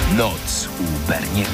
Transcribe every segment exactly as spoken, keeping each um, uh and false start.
Noc u Berniego.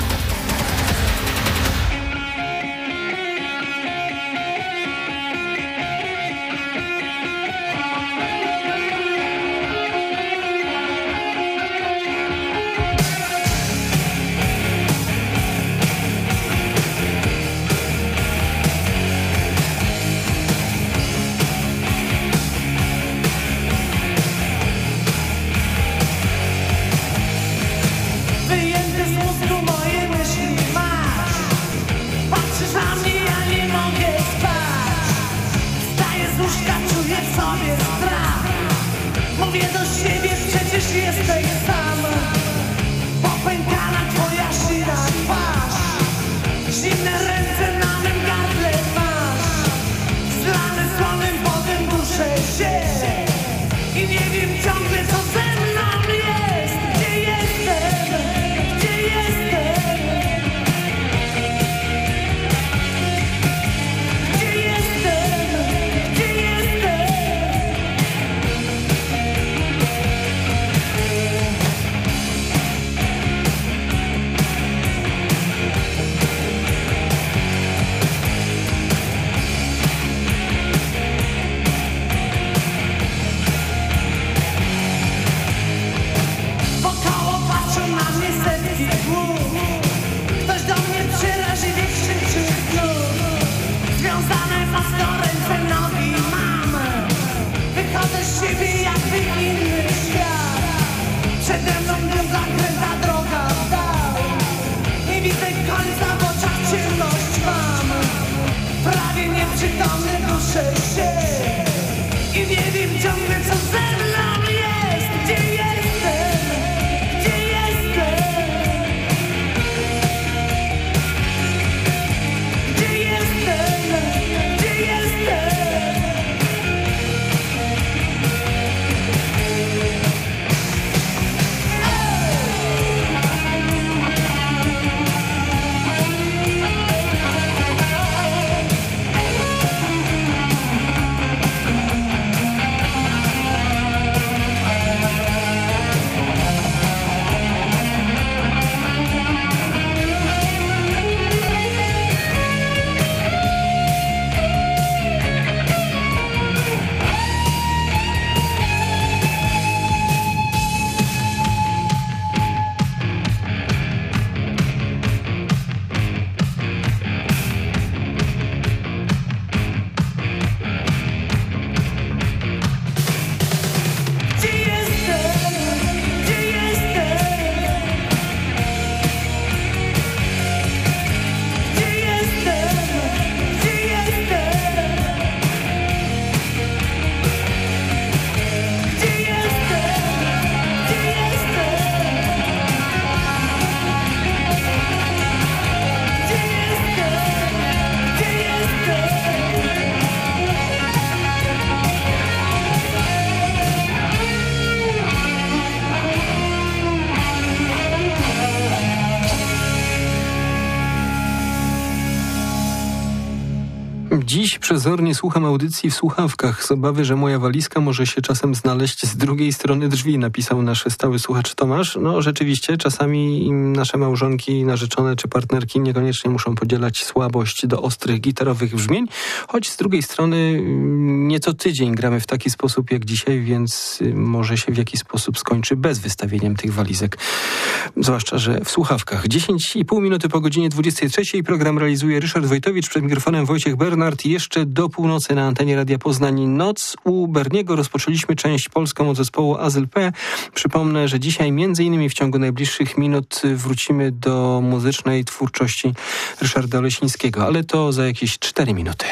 Dziś przezornie słucham audycji w słuchawkach z obawy, że moja walizka może się czasem znaleźć z drugiej strony drzwi, napisał nasz stały słuchacz Tomasz. No rzeczywiście, czasami nasze małżonki, narzeczone czy partnerki niekoniecznie muszą podzielać słabość do ostrych gitarowych brzmień, choć z drugiej strony nieco tydzień gramy w taki sposób jak dzisiaj, więc może się w jakiś sposób skończy bez wystawieniem tych walizek. Zwłaszcza, że w słuchawkach. dziesięć i pół minuty po godzinie dwudziestej trzeciej. Program realizuje Ryszard Wojtowicz, przed mikrofonem Wojciech Bernard. Jeszcze do północy na antenie Radia Poznań Noc u Berniego. Rozpoczęliśmy część polską od zespołu Azyl P. Przypomnę, że dzisiaj między innymi w ciągu najbliższych minut wrócimy do muzycznej twórczości Ryszarda Olesińskiego, ale to za jakieś cztery minuty.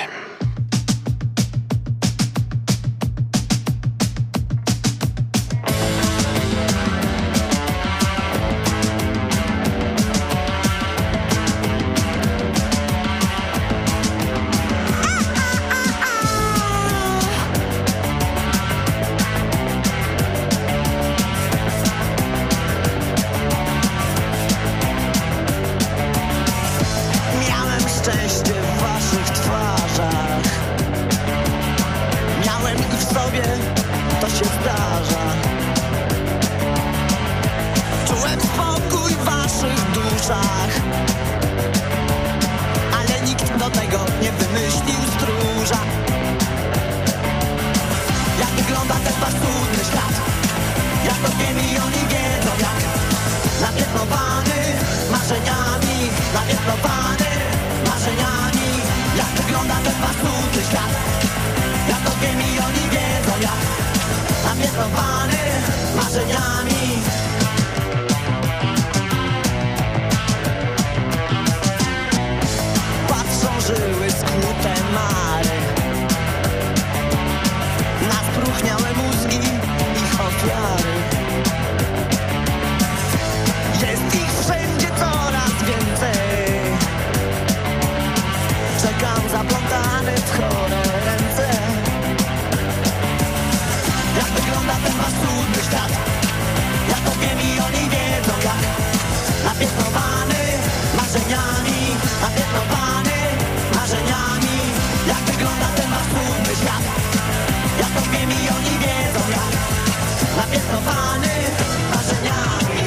Szczęście w waszych twarzach. uszach. Ale nikt do tego nie wymyślił stróża. Jak wygląda ten paskudny świat, ja to wiem i oni wiedzą jak. Napiętnowany marzeniami, napiętnowany marzeniami. Jak wygląda ten paskudny świat, ja to wiem i oni wiedzą jak. Napiętnowany marzeniami. Patrzą żyły skute mary na spróchniałe mózgi ich ofiary. Jest ich wszędzie coraz więcej. Czekam zaplątany w chore ręce. Jak wygląda ten paskudny świat, ja to wiem i oni wiedzą jak. Napiętnowany marzeniami, napiętnowany marzeniami. Jak wygląda ten paskudny świat, ja to wiem i oni wiedzą jak. Napiętnowany marzeniami.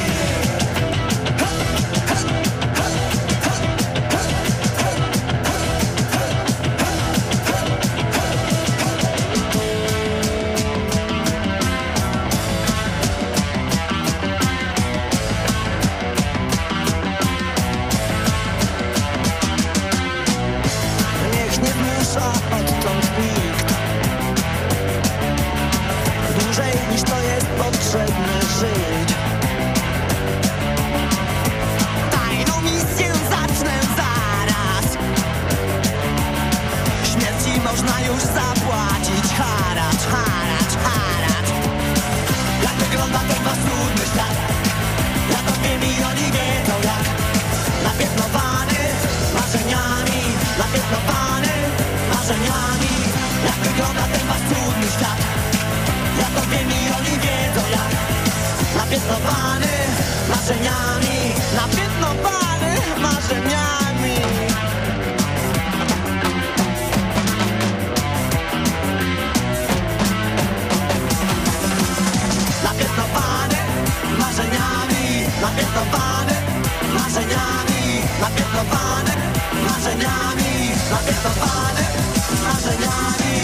Niech nie zmusza odtąd nikt dłużej niż to jest potrzebne żyć. Tajną misję zacznę zaraz. Śmierci można już zapłacić haracz, haracz, haracz. Jak wygląda ten paskudny świat, ja to wiem i oni wiedzą jak. Napiętnowany marzeniami, napiętnowany marzeniami. Jak wygląda ten paskudny świat, ja to wiem i oni wiedzą jak. Napiętnowany marzeniami, napiętnowany marzeniami. Napiętnowany marzeniami, napiętnowany marzeniami, napiętnowany marzeniami, napiętnowany marzeniami.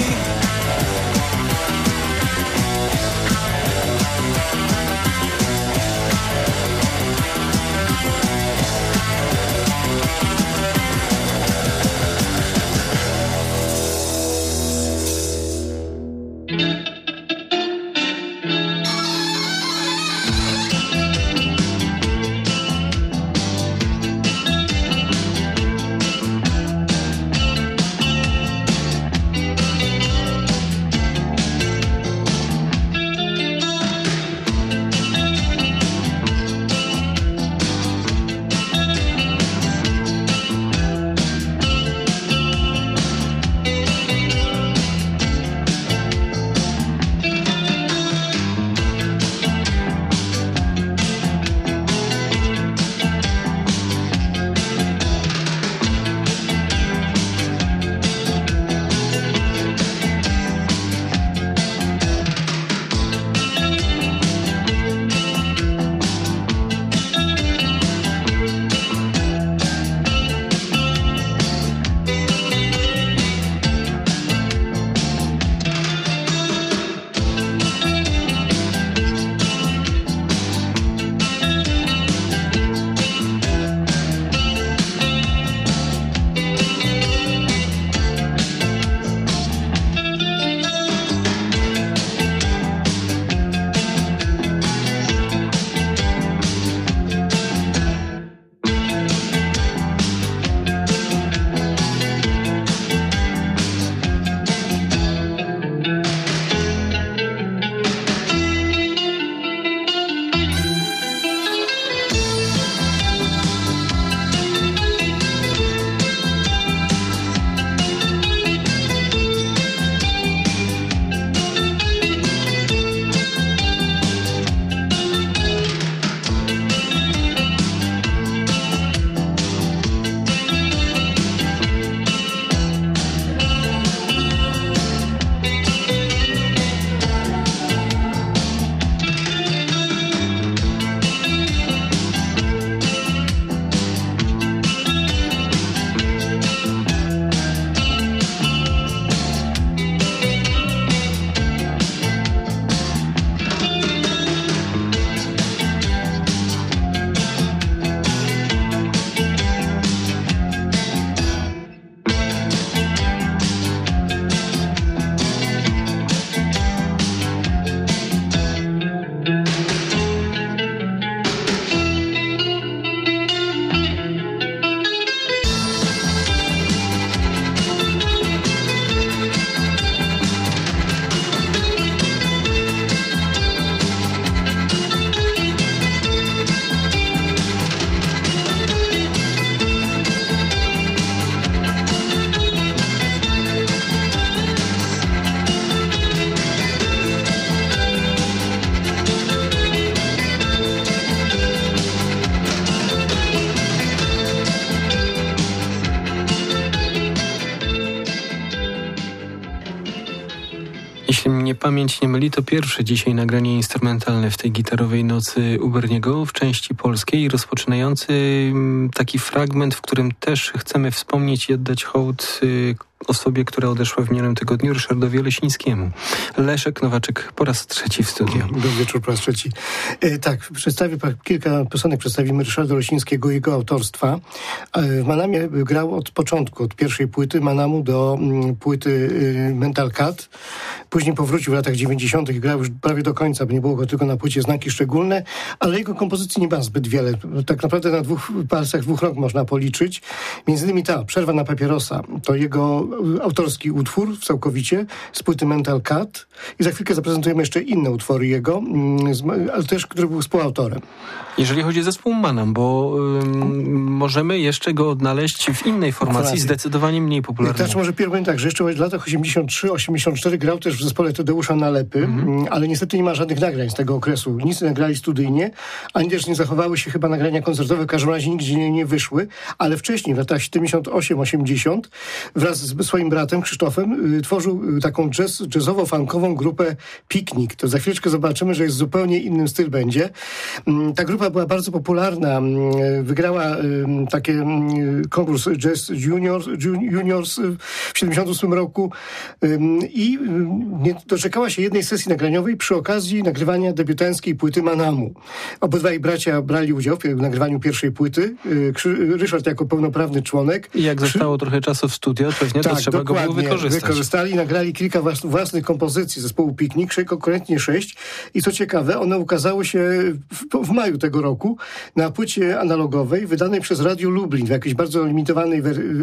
mnie pamięć nie myli, to pierwsze dzisiaj nagranie instrumentalne w tej gitarowej nocy u Berniego w części polskiej, rozpoczynający taki fragment, w którym też chcemy wspomnieć i oddać hołd osobie, która odeszła w minionym tygodniu, Ryszardowi Oleśnickiemu. Leszek Nowaczek po raz trzeci w studiu. Dobry wieczór, po raz trzeci. E, tak, przedstawię kilka piosenek, przedstawimy Ryszarda Oleśnickiego i jego autorstwa. E, w Manamie grał od początku, od pierwszej płyty Manamu do m, płyty y, Mental Cat. Później powrócił w latach dziewięćdziesiątych i grał już prawie do końca, bo nie było go tylko na płycie Znaki Szczególne, ale jego kompozycji nie ma zbyt wiele. Tak naprawdę na dwóch palcach dwóch rąk można policzyć. Między innymi ta, Przerwa na papierosa, to jego autorski utwór całkowicie z płyty Mental Cat i za chwilkę zaprezentujemy jeszcze inne utwory jego, ale też, który był współautorem. Jeżeli chodzi o zespół Manam, bo ym, możemy jeszcze go odnaleźć w innej formacji, Formacji. zdecydowanie mniej popularnej. Znaczy może pierw powiem tak, że jeszcze w latach osiemdziesiąt trzy osiemdziesiąt cztery grał też w zespole Tadeusza Nalepy, mm-hmm. ale niestety nie ma żadnych nagrań z tego okresu. Nic nie nagrali studyjnie, ani też nie zachowały się chyba nagrania koncertowe, w każdym razie nigdzie nie, nie wyszły, ale wcześniej, w latach siedemdziesiąt osiem osiemdziesiąt wraz z swoim bratem Krzysztofem y, tworzył y, taką jazz, jazzowo-funkową grupę Piknik. To za chwileczkę zobaczymy, że jest zupełnie innym styl będzie. Y, ta grupa była bardzo popularna. Y, wygrała y, taki y, konkurs Jazz Juniors, Juniors y, w siedemdziesiątym ósmym roku y, i y, nie doczekała się jednej sesji nagraniowej przy okazji nagrywania debiutanckiej płyty Manamu. Obydwaj bracia brali udział w nagrywaniu pierwszej płyty. Y, Ryszard jako pełnoprawny członek. I jak zostało Krzy... trochę czasu w studio, pewnie tak, to trzeba go było wykorzystać. Wykorzystali, nagrali kilka włas- własnych kompozycji zespołu Piknik, konkretnie sześć. I co ciekawe, one ukazały się w, w maju tego roku na płycie analogowej, wydanej przez Radio Lublin w jakiejś bardzo limitowanej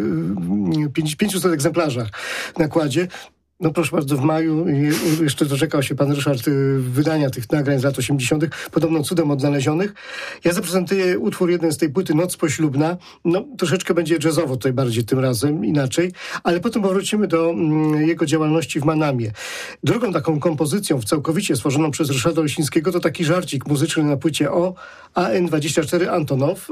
wer- pięciuset egzemplarzach nakładzie. No proszę bardzo, w maju jeszcze doczekał się pan Ryszard wydania tych nagrań z lat osiemdziesiątych, podobno cudem odnalezionych. Ja zaprezentuję utwór jeden z tej płyty, Noc poślubna. No troszeczkę będzie jazzowo tutaj bardziej tym razem, inaczej, ale potem powrócimy do mm, jego działalności w Manamie. Drugą taką kompozycją całkowicie stworzoną przez Ryszarda Oleśnickiego to taki żarcik muzyczny na płycie o A N dwadzieścia cztery Antonow.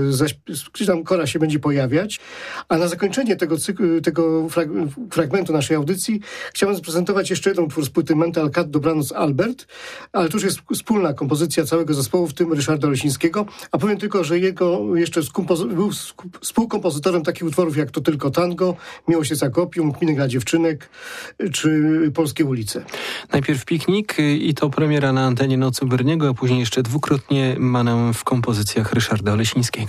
Yy, tam kora się będzie pojawiać. A na zakończenie tego, cyklu, tego frag- fragmentu naszej audycji chciałem zaprezentować jeszcze jeden utwór z płyty Mental Cat, Dobranoc Albert, ale to już jest wspólna kompozycja całego zespołu, w tym Ryszarda Oleśnickiego. A powiem tylko, że jego jeszcze skompozy- był współkompozytorem takich utworów jak To tylko tango, Miłość jest jak opium, Kminy dla dziewczynek czy Polskie ulice. Najpierw Piknik i to premiera na antenie Nocy Berniego, a później jeszcze dwukrotnie Manam w kompozycjach Ryszarda Oleśnickiego.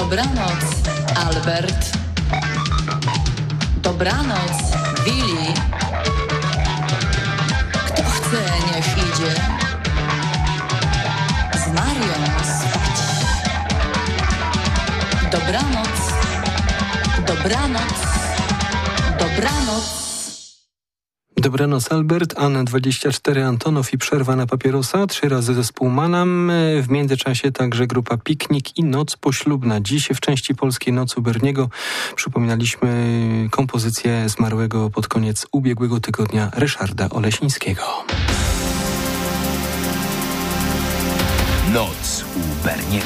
Dobranoc, Albert. Dobranoc, Willy. Kto chce, niech idzie z Marią spać. Dobranoc, dobranoc, dobranoc. Dobranoc, Albert, Anna dwadzieścia cztery, Antonow i przerwa na papierosa, trzy razy zespół Manam, w międzyczasie także grupa Piknik i Noc poślubna. Dziś w części polskiej Nocy Berniego przypominaliśmy kompozycję zmarłego pod koniec ubiegłego tygodnia Ryszarda Olesińskiego. Noc u Berniego.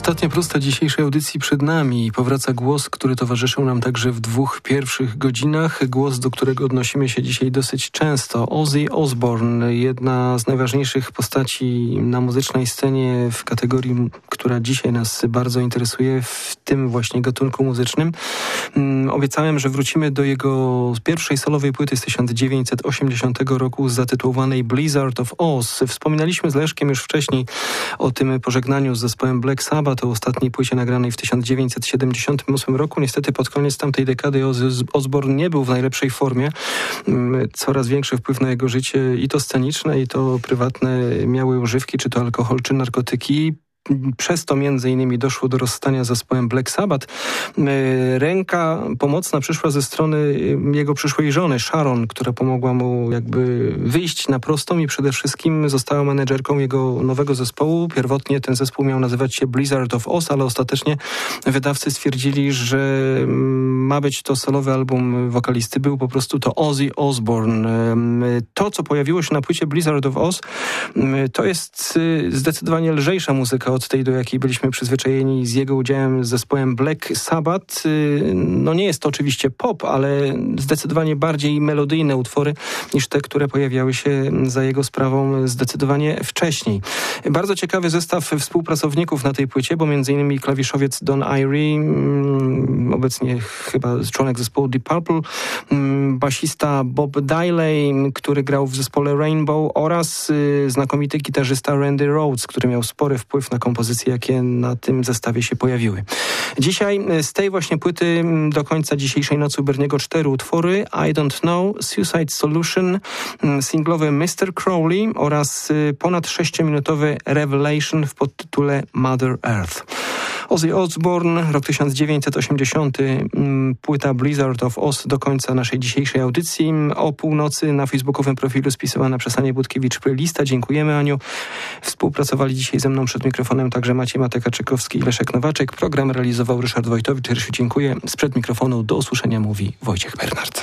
Ostatnia prosta dzisiejszej audycji przed nami. Powraca głos, który towarzyszył nam także w dwóch pierwszych godzinach. Głos, do którego odnosimy się dzisiaj dosyć często. Ozzy Osbourne, jedna z najważniejszych postaci na muzycznej scenie w kategorii, która dzisiaj nas bardzo interesuje, w tym właśnie gatunku muzycznym. Obiecałem, że wrócimy do jego pierwszej solowej płyty z tysiąc dziewięćset osiemdziesiątego roku zatytułowanej Blizzard of Oz. Wspominaliśmy z Leszkiem już wcześniej o tym pożegnaniu z zespołem Black Sabbath, o ostatniej płycie nagranej w tysiąc dziewięćset siedemdziesiątym ósmym roku. Niestety pod koniec tamtej dekady Ozzy Osbourne nie był w najlepszej formie. Coraz większy wpływ na jego życie i to sceniczne, i to prywatne miały używki, czy to alkohol, czy narkotyki. Przez to między innymi doszło do rozstania z zespołem Black Sabbath. Ręka pomocna przyszła ze strony jego przyszłej żony, Sharon, która pomogła mu jakby wyjść na prostą i przede wszystkim została menedżerką jego nowego zespołu. Pierwotnie ten zespół miał nazywać się Blizzard of Oz, ale ostatecznie wydawcy stwierdzili, że ma być to solowy album wokalisty. Był po prostu to Ozzy Osbourne. To, co pojawiło się na płycie Blizzard of Oz, to jest zdecydowanie lżejsza muzyka od tej, do jakiej byliśmy przyzwyczajeni z jego udziałem z zespołem Black Sabbath. No nie jest to oczywiście pop, ale zdecydowanie bardziej melodyjne utwory niż te, które pojawiały się za jego sprawą zdecydowanie wcześniej. Bardzo ciekawy zestaw współpracowników na tej płycie, bo między innymi klawiszowiec Don Irie, obecnie chyba członek zespołu Deep Purple, basista Bob Diley, który grał w zespole Rainbow, oraz znakomity gitarzysta Randy Rhoads, który miał spory wpływ na kompozycje, jakie na tym zestawie się pojawiły. Dzisiaj z tej właśnie płyty do końca dzisiejszej nocy u Berniego cztery utwory: I Don't Know, Suicide Solution, singlowy mister Crowley oraz ponad sześciominutowy Revelation w podtytule Mother Earth. Ozzy Osbourne, rok tysiąc dziewięćset osiemdziesiąty, płyta Blizzard of Oz do końca naszej dzisiejszej audycji. O północy na facebookowym profilu spisywana przez Anię Budkiewicz playlista. Dziękujemy, Aniu. Współpracowali dzisiaj ze mną przed mikrofonem także Maciej Mateka-Czykowski i Leszek Nowaczek. Program realizował Ryszard Wojtowicz. Rysiu, dziękuję. Sprzed mikrofonu do usłyszenia mówi Wojciech Bernard.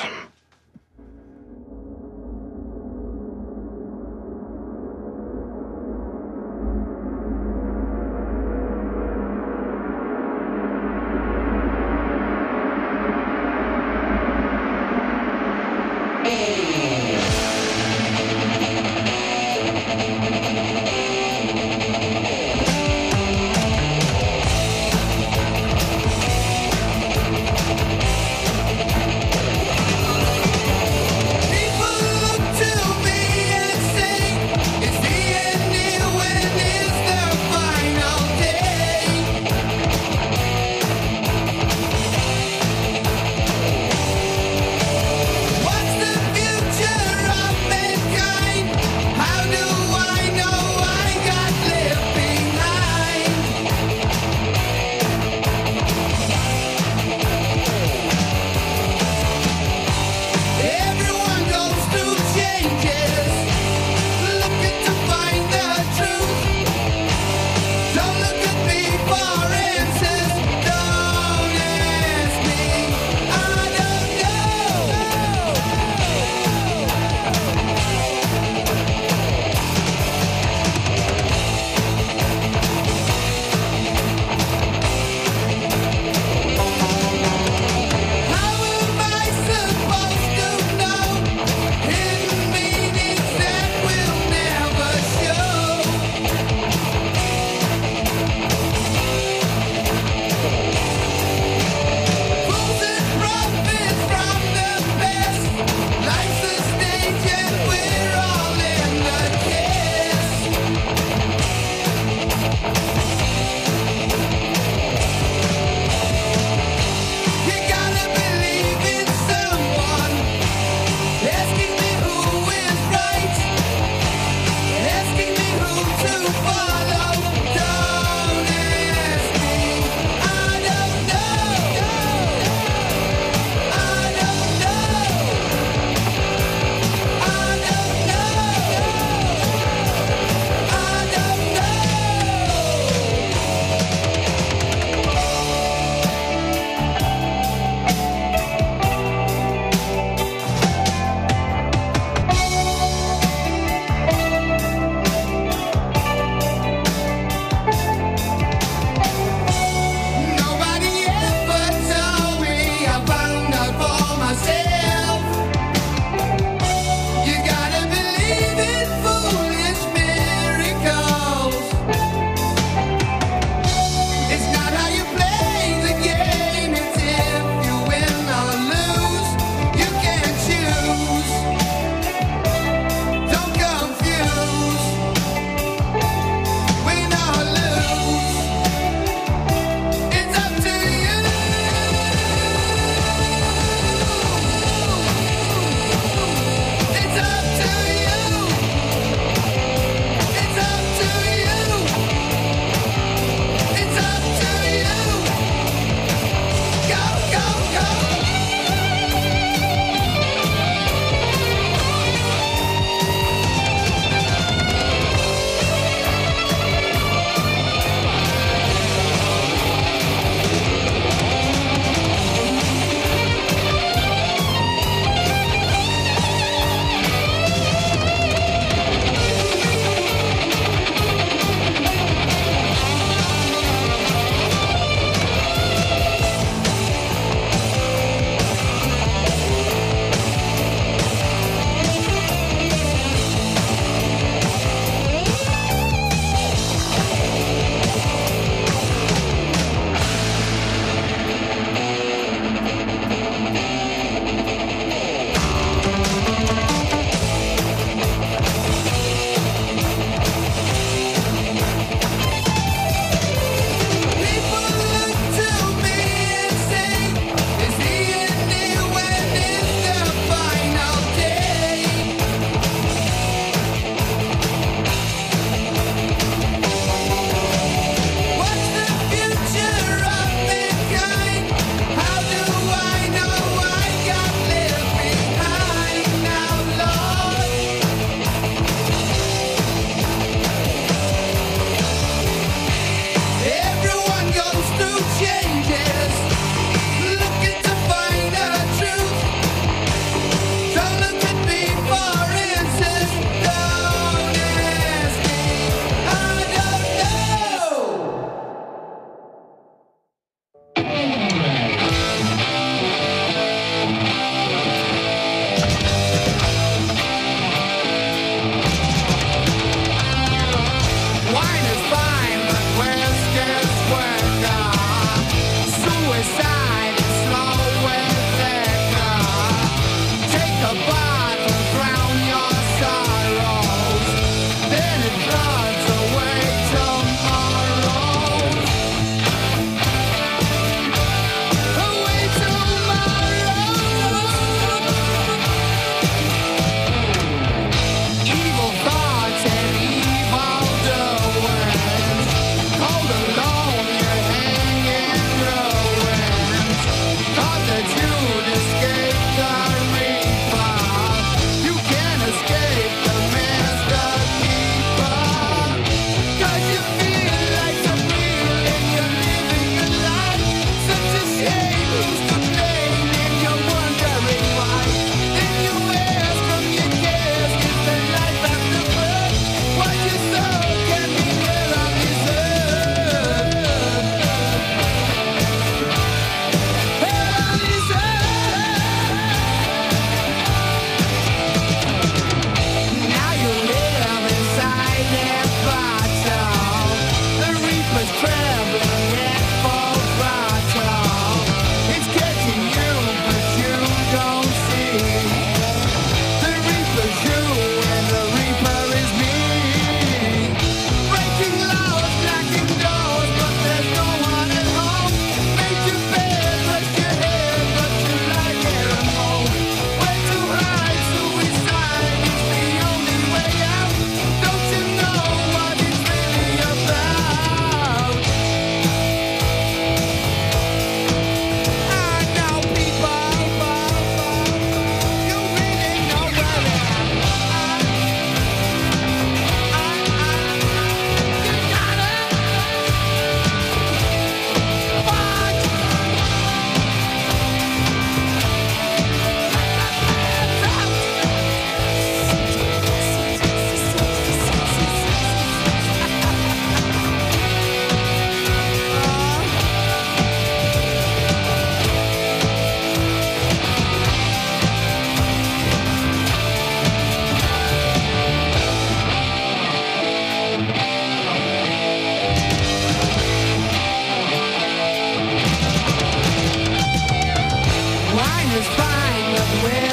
Well,